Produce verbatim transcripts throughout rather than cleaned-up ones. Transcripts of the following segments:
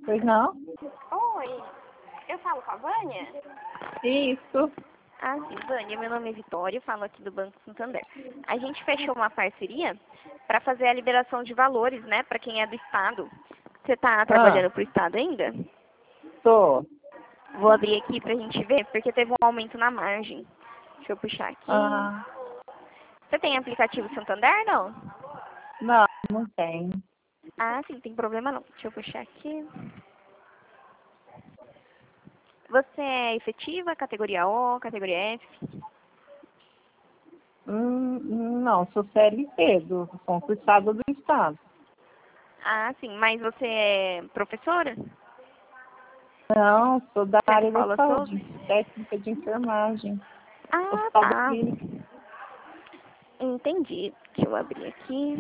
Pois não? Oi, eu falo com a Vânia? Isso. Ah, sim, Vânia, meu nome é Vitória, eu falo aqui do Banco Santander. A gente fechou uma parceria para fazer a liberação de valores, né, para quem é do Estado. Você está Ah, trabalhando para o Estado ainda? tô. Vou abrir aqui para a gente ver, porque teve um aumento na margem. Deixa eu puxar aqui. Ah, Você tem aplicativo Santander, não? não, não tem. Ah, sim, tem problema não. Deixa eu puxar aqui. Você é efetiva, categoria O, categoria F? Hum, não, sou C L T do concursado do Estado. Ah, sim, mas você é professora? Não, sou da Você área da escola saúde, sobre? técnica de enfermagem, Ah, hospital da tá. clínica. Entendi. Deixa eu abrir aqui.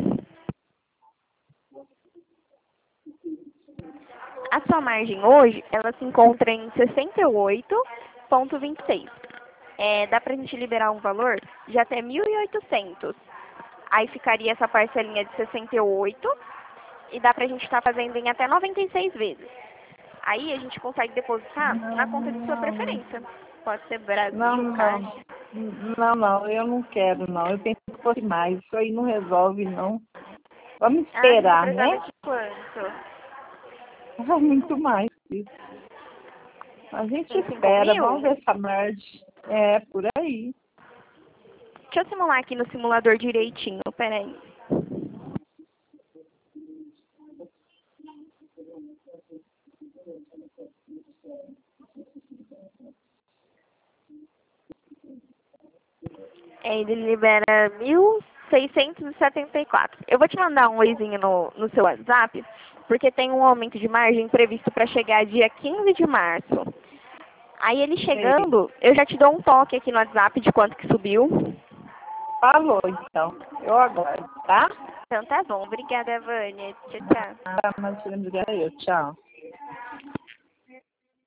A sua margem hoje, ela se encontra em sessenta e oito vírgula vinte e seis. É, dá pra gente liberar um valor de até mil e oitocentos. Aí ficaria essa parcelinha de sessenta e oito e dá pra gente estar fazendo em até noventa e seis vezes. Aí a gente consegue depositar na Não, conta de sua não, preferência. Pode ser não, Brasil, não, Caixa. não, não, eu não quero, não. Eu pensei que fosse mais. Isso aí não resolve, não. Vamos Ah, você esperar, precisava né? de quanto? Muito mais. Isso. A gente Em cinco espera, vamos mil? ver essa merge. É, por aí. Deixa eu simular aqui no simulador direitinho, peraí. É, ele libera mil seiscentos e setenta e quatro. Eu vou te mandar um oizinho no, no seu WhatsApp, porque tem um aumento de margem previsto para chegar dia quinze de março. Aí ele Sei. chegando, eu já te dou um toque aqui no WhatsApp de quanto que subiu. Falou, então. Eu aguardo, tá? Então tá bom. Obrigada, Vânia. Tchau, tchau. Ah, mas eu. Tchau.